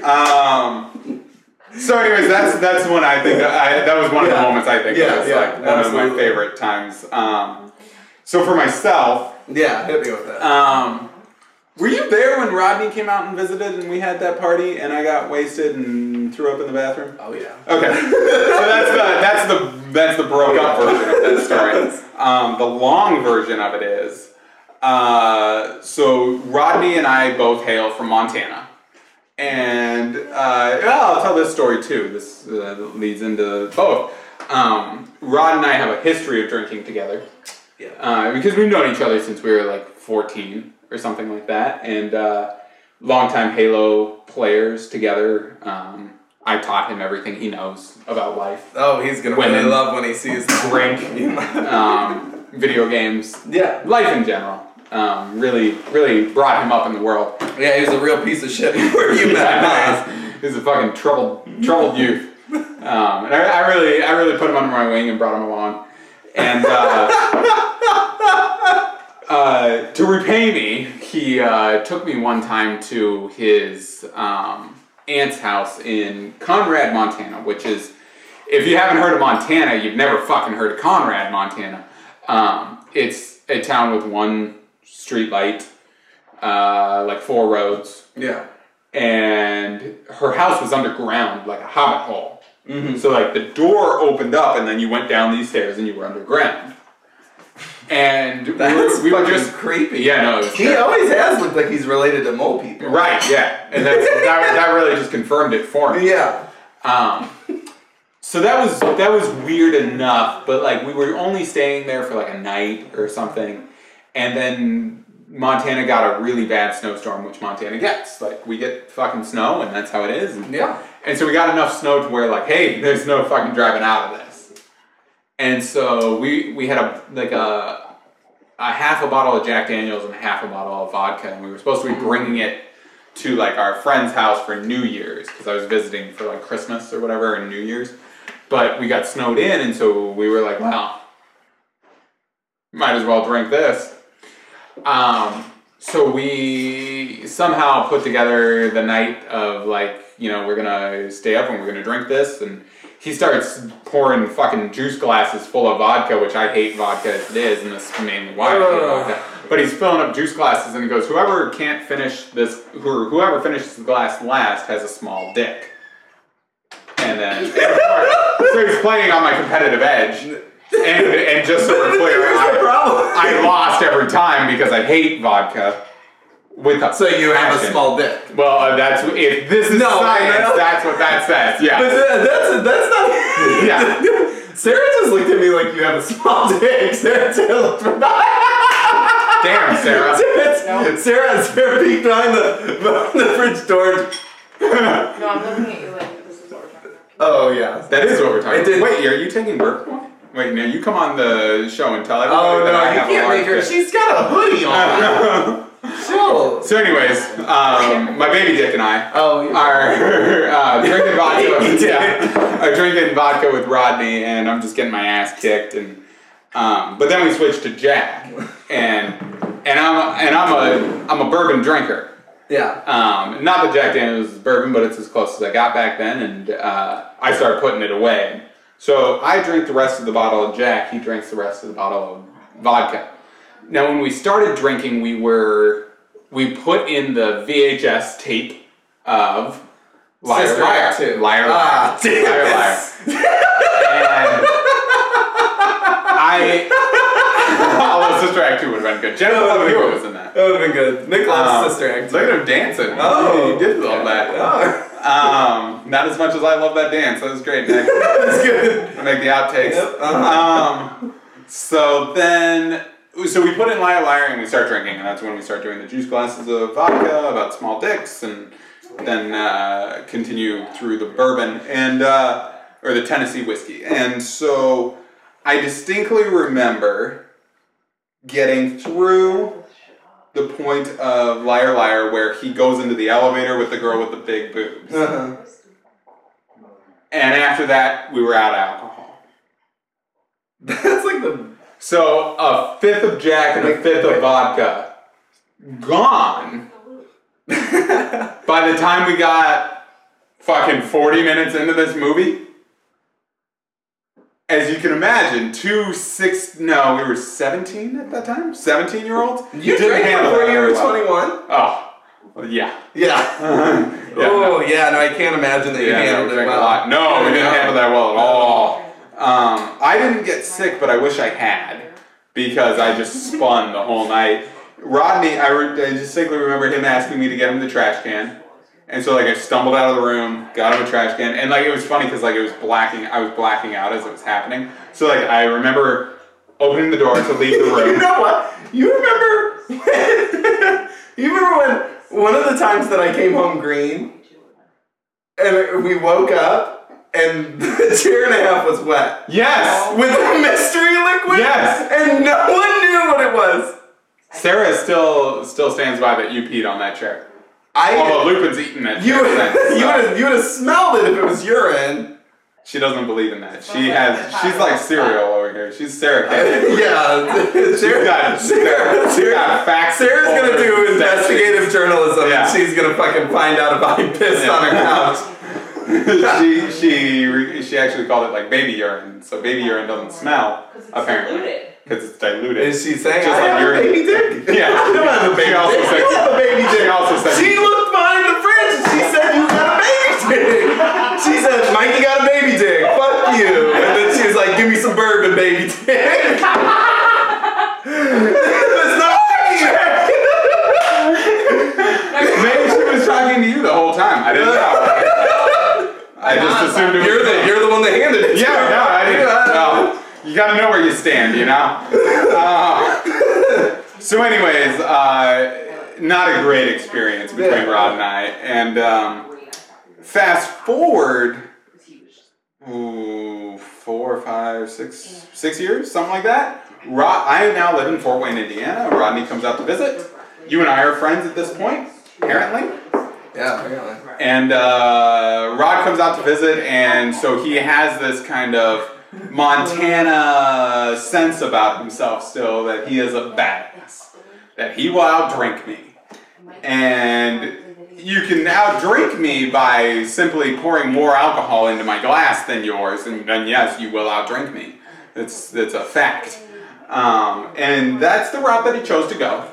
So anyways, that's when I think that was one of the moments I think was like one of my favorite times. So for myself, Yeah, hit me with that. were you there when Rodney came out and visited and we had that party and I got wasted and threw up in the bathroom? Oh yeah. Okay, so that's the broke up version of that story. The long version of it is, so Rodney and I both hail from Montana. And I'll tell this story too. This leads into both. Rod and I have a history of drinking together. Yeah. Because we've known each other since we were like 14 or something like that. And longtime Halo players together. I taught him everything he knows about life. Oh, he's gonna really love when he sees Drink, video games, life in general. Really brought him up in the world. Yeah, he was a real piece of shit before you met him. He was a fucking troubled youth. And I really put him under my wing and brought him along. And to repay me, he took me one time to his aunt's house in Conrad, Montana, which is, if you haven't heard of Montana, you've never fucking heard of Conrad, Montana. It's a town with one street light, like 4 roads. Yeah. And her house was underground, like a hobbit hole. Mm-hmm. So like the door opened up and then you went down these stairs and you were underground. And we were just creepy. Yeah, no, it was he always has looked like he's related to mole people. Right, yeah. And that really just confirmed it for me. Yeah. So that was weird enough, but like we were only staying there for like a night or something. And then Montana got a really bad snowstorm, which Montana gets. Like, we get fucking snow, and that's how it is. And so we got enough snow to where, like, hey, there's no fucking driving out of this. And so we had a half a bottle of Jack Daniels and half a bottle of vodka, and we were supposed to be bringing it to, like, our friend's house for New Year's, because I was visiting for, like, Christmas or whatever and New Year's. But we got snowed in, and so we were like, well, might as well drink this. So we somehow put together the night of, like, you know, we're gonna stay up and we're gonna drink this, and he starts pouring fucking juice glasses full of vodka, which I hate vodka as it is, and this is mainly why I hate vodka. But he's filling up juice glasses and he goes, whoever can't finish this, whoever finishes the glass last has a small dick. And then, so he's playing on my competitive edge. And just so we're clear, I lost every time because I hate vodka. So you have a small dick. Well, that's if this is science. That's what that says. Yeah. But that's not. Yeah. Sarah just looked at me like you have a small dick. Sarah looked Damn, Sarah. Sarah peeked behind the fridge door. No, I'm looking at you like this is what we're talking about. Oh yeah, that is what we're talking about. Wait, are you taking work? Wait, now you come on the show and tell everybody that I have a large dick. She's got a hoodie on. Chill. So anyways, my baby dick and I are drinking vodka. Are drinking vodka with Rodney, and I'm just getting my ass kicked. And but then we switched to Jack, and I'm a bourbon drinker. Yeah. Not that Jack Daniels is bourbon, but it's as close as I got back then, and I started putting it away. So I drink the rest of the bottle of Jack, he drinks the rest of the bottle of vodka. Now when we started drinking, we put in the VHS tape of Liar Liar. Liar Liar. And although Sister Act 2 would have been good. Jennifer Hewitt was in that. That would have been good. Nicholas' Sister Act 2. Look at him dancing. Oh, he did love that. Oh. Not as much as I love that dance. That was great, Nick. That's good. Make the outtakes. Yep. So we put in Liar Liar and we start drinking, and that's when we start doing the juice glasses of vodka about small dicks, and then continue through the bourbon and or the Tennessee whiskey. And so I distinctly remember getting through the point of Liar Liar where he goes into the elevator with the girl with the big boobs. And after that, we were out of alcohol. That's like the... So a fifth of Jack and a fifth of vodka, gone. By the time we got fucking 40 minutes into this movie, as you can imagine, we were 17 at that time? 17-year-olds? You drank before you were 21? Oh, well, yeah. Yeah. Oh, yeah, no, I can't imagine that you handled it drank well. a lot. No, we didn't handle that well at all. I didn't get sick, but I wish I had, because I just spun the whole night. Rodney, I distinctly remember him asking me to get him the trash can. And so, like, I stumbled out of the room, got him a trash can, and, like, it was funny because, like, I was blacking out as it was happening. So, like, I remember opening the door to leave the room. You know what? You remember when one of the times that I came home green, and we woke up, and the chair and a half was wet. Yes! With a mystery liquid? Yes! And no one knew what it was. Sarah still stands by that you peed on that chair. Although Lupin's eaten that You chair since, would have smelled it if it was urine. She doesn't believe in that. She's like cereal over here. She's Sarah Kane. Yeah. Sarah got facts. Sarah's gonna do investigative journalism, Yeah. and she's gonna fucking find out if I pissed on her couch. she actually called it like baby urine. So baby urine doesn't smell, apparently. Because it's diluted. Is she saying Just I like have a urine? baby dick? Yeah. I don't have a baby She also dick. said- You have a baby dick. She also said- She looked behind the fridge and she said you got a baby dick. She said, Mikey got a baby dick. Fuck you. And then she was like, give me some bourbon, baby dick. It's not Maybe she was talking to you the whole time. I didn't know. I just assumed it was You're the one that handed it. Yeah, no, I didn't. No. You gotta know where you stand, you know? So anyways, not a great experience between Rod and I. And fast forward, 4, 5, 6 years, something like that. I now live in Fort Wayne, Indiana. Rodney comes out to visit. You and I are friends at this point, apparently. Yeah, apparently. And Rod comes out to visit, and so he has this kind of Montana sense about himself still, that he is a badass, that he will outdrink me. And you can outdrink me by simply pouring more alcohol into my glass than yours, and then yes, you will outdrink me. That's a fact. And that's the route that he chose to go.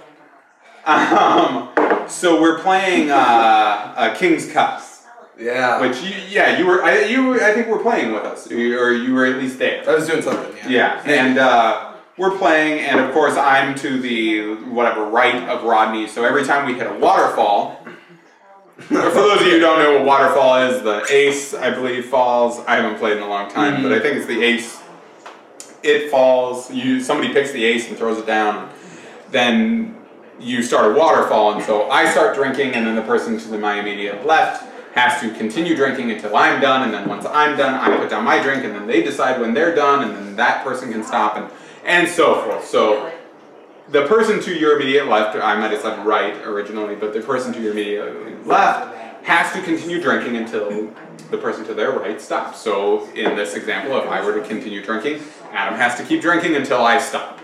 So we're playing King's Cup. Yeah. Which you were. I think were playing with us, or you were at least there. I was doing something. Yeah, and we're playing, and of course I'm to the right of Rodney. So every time we hit a waterfall, for those of you who don't know what waterfall is, the ace I believe falls. I haven't played in a long time, but I think it's the ace. It falls. Somebody picks the ace and throws it down. Then you start a waterfall, and so I start drinking, and then the person to my immediate left has to continue drinking until I'm done, and then once I'm done, I put down my drink, and then they decide when they're done, and then that person can stop, and so forth. So the person to your immediate left, I might have said right originally, but the person to your immediate left has to continue drinking until the person to their right stops. So in this example, if I were to continue drinking, Adam has to keep drinking until I stop.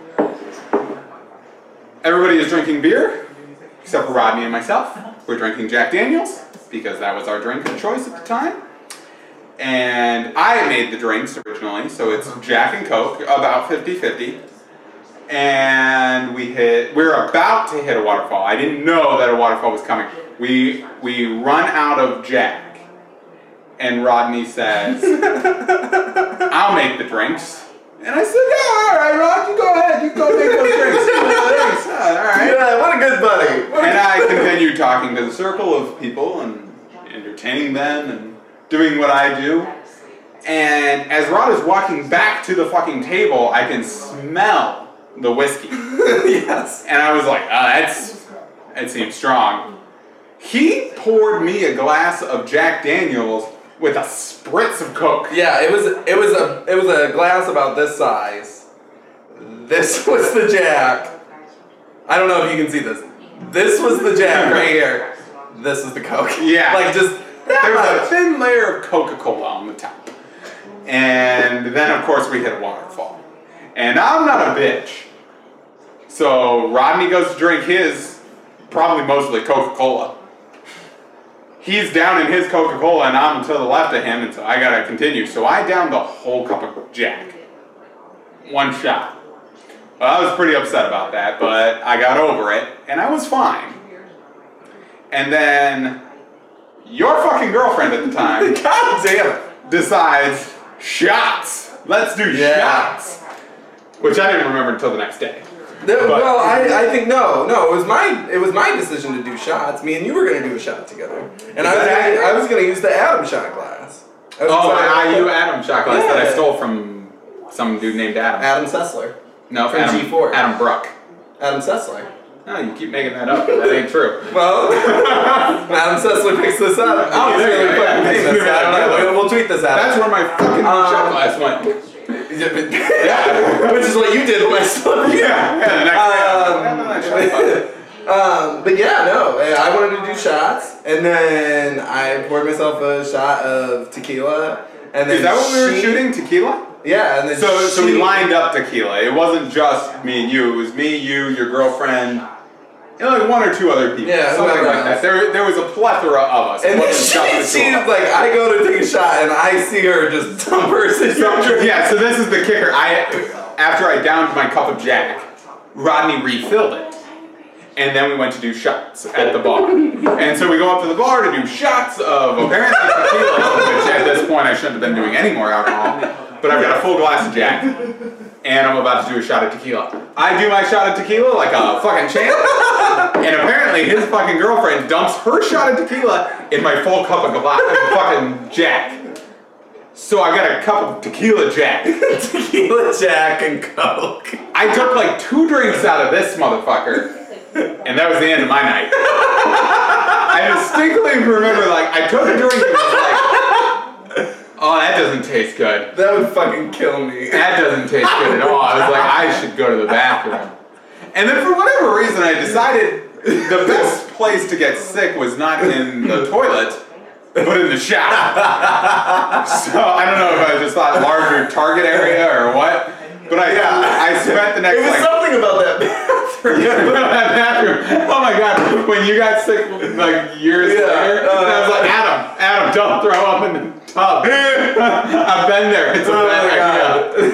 Everybody is drinking beer, except for Rodney and myself. We're drinking Jack Daniels, because that was our drink of choice at the time. And I made the drinks originally, so it's Jack and Coke, about 50-50. And we're about to hit a waterfall. I didn't know that a waterfall was coming. We run out of Jack, and Rodney says, I'll make the drinks. And I said, yeah, all right, Rod, you go ahead. You go make those drinks. Thanks. All right. Yeah, what a good buddy. And I continued talking to the circle of people and entertaining them and doing what I do. And as Rod is walking back to the fucking table, I can smell the whiskey. Yes. And I was like, that seems strong. He poured me a glass of Jack Daniels with a spritz of Coke. Yeah, it was a glass about this size. This was the Jack. I don't know if you can see this. This was the Jack right here. This is the Coke. Yeah. Like just There was a thin layer of Coca-Cola on the top. And then, of course, we hit a waterfall. And I'm not a bitch. So Rodney goes to drink his, probably mostly Coca-Cola. He's down in his Coca-Cola and I'm to the left of him, and so I gotta continue. So I downed the whole cup of Jack. One shot. Well, I was pretty upset about that, but I got over it, and I was fine. And then your fucking girlfriend at the time, God damn it, decides, shots! Let's do shots! Which I didn't remember until the next day. Well, I think no. It was my decision to do shots. Me and you were gonna do a shot together, and I was gonna use the Adam shot glass. You Adam shot glass that I Yeah. stole from some dude named Adam. Adam Sessler. No, from Adam, G4. Adam Bruck. Adam Sessler. No, you keep making that up. That ain't true. Well, Adam Sessler picks this up. Oh, Yeah, it's really yeah, fucking yeah. famous. I don't know. We'll tweet this out. That's where my fucking shot glass went. Yeah, which is what you did when I stole it. Yeah, the next day. But yeah, no, I wanted to do shots, and then I poured myself a shot of tequila, and then Is that what we were shooting? Tequila? Yeah, and then So we lined up tequila. It wasn't just me and you. It was me, you, your girlfriend, and like one or two other people. Yeah, something whoever like that. else. There was a plethora of us. And It then wasn't just the two she's of us. like, I go to take a shot, and I see her just dump her. Yeah, so this is the kicker. After I downed my cup of Jack, Rodney refilled it. And then we went to do shots at the bar. And so we go up to the bar to do shots of apparently tequila, which at this point I shouldn't have been doing any more alcohol. But I've got a full glass of Jack. And I'm about to do a shot of tequila. I do my shot of tequila like a fucking champ. And apparently his fucking girlfriend dumps her shot of tequila in my full cup of fucking Jack. So I got a cup of tequila Jack. Tequila Jack and Coke. I took like 2 drinks out of this motherfucker. And that was the end of my night. I distinctly remember, like, I took a drink and was like, oh, that doesn't taste good. That would fucking kill me. That doesn't taste good at all. I was like, I should go to the bathroom. And then for whatever reason, I decided the best place to get sick was not in the toilet, but in the shower. So I don't know if I just thought larger target area or what. But I spent the next, It was like, something about that bathroom. that bathroom. Oh my god, when you got sick like years later, I was like, Adam, don't throw up in the tub. I've been there. It's a bad idea.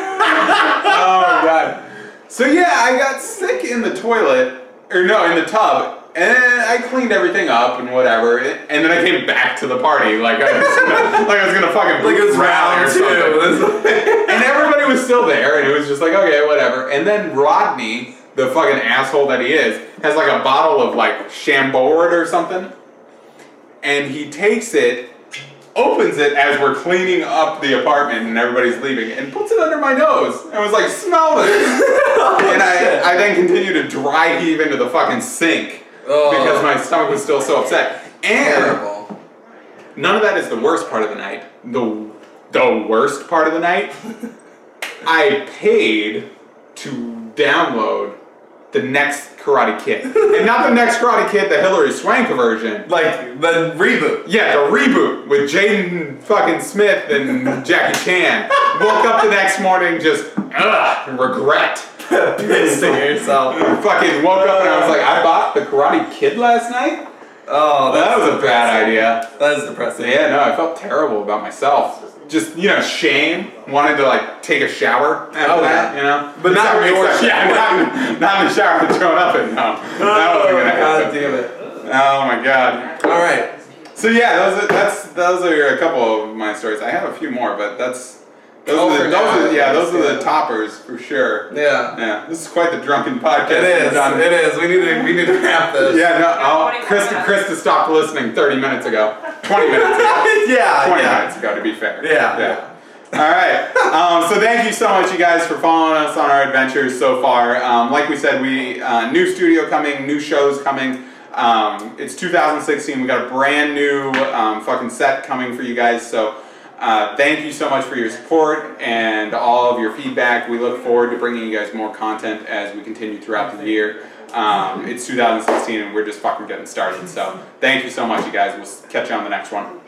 Oh my god. So yeah, I got sick in the toilet, or no, in the tub. And I cleaned everything up and whatever, and then I came back to the party like I was gonna fucking Like it was rally or round something. And everybody was still there, and it was just like, okay, whatever. And then Rodney, the fucking asshole that he is, has like a bottle of like Chambord or something, and he takes it, opens it as we're cleaning up the apartment and everybody's leaving, and puts it under my nose, and was like, smell this. And I then continued to dry heave into the fucking sink. Because my stomach was still so upset. And Terrible. none of that is the worst part of the night. The worst part of the night, I paid to download the next Karate Kid. And not the next Karate Kid, the Hilary Swank version. Like the reboot. Yeah, the reboot with Jaden fucking Smith and Jackie Chan. Woke up the next morning just, regret. Pissing yourself. Fucking woke up and I was like, I bought the Karate Kid last night? Oh, That was a bad idea. That is depressing. Yeah, no, I felt terrible about myself. Just, shame. Wanted to, like, take a shower after that, But not in your shower. Yeah, not in the shower and throw it up in, no. That wasn't gonna happen. God damn it. Oh my god. Alright. So yeah, those are a couple of my stories. I have a few more, but those are the toppers for sure. Yeah. Yeah, this is quite the drunken podcast. It is. we've done. It is. We need to wrap this. Yeah, no, 25 minutes. Krista stopped listening 30 minutes ago. 20 minutes ago. 20 yeah. minutes ago, to be fair. Yeah. All right. So thank you so much, you guys, for following us on our adventures so far. Like we said, new studio coming, new shows coming. It's 2016. We got a brand new fucking set coming for you guys. So thank you so much for your support and all of your feedback. We look forward to bringing you guys more content as we continue throughout the year. It's 2016 and we're just fucking getting started. So thank you so much, you guys. We'll catch you on the next one.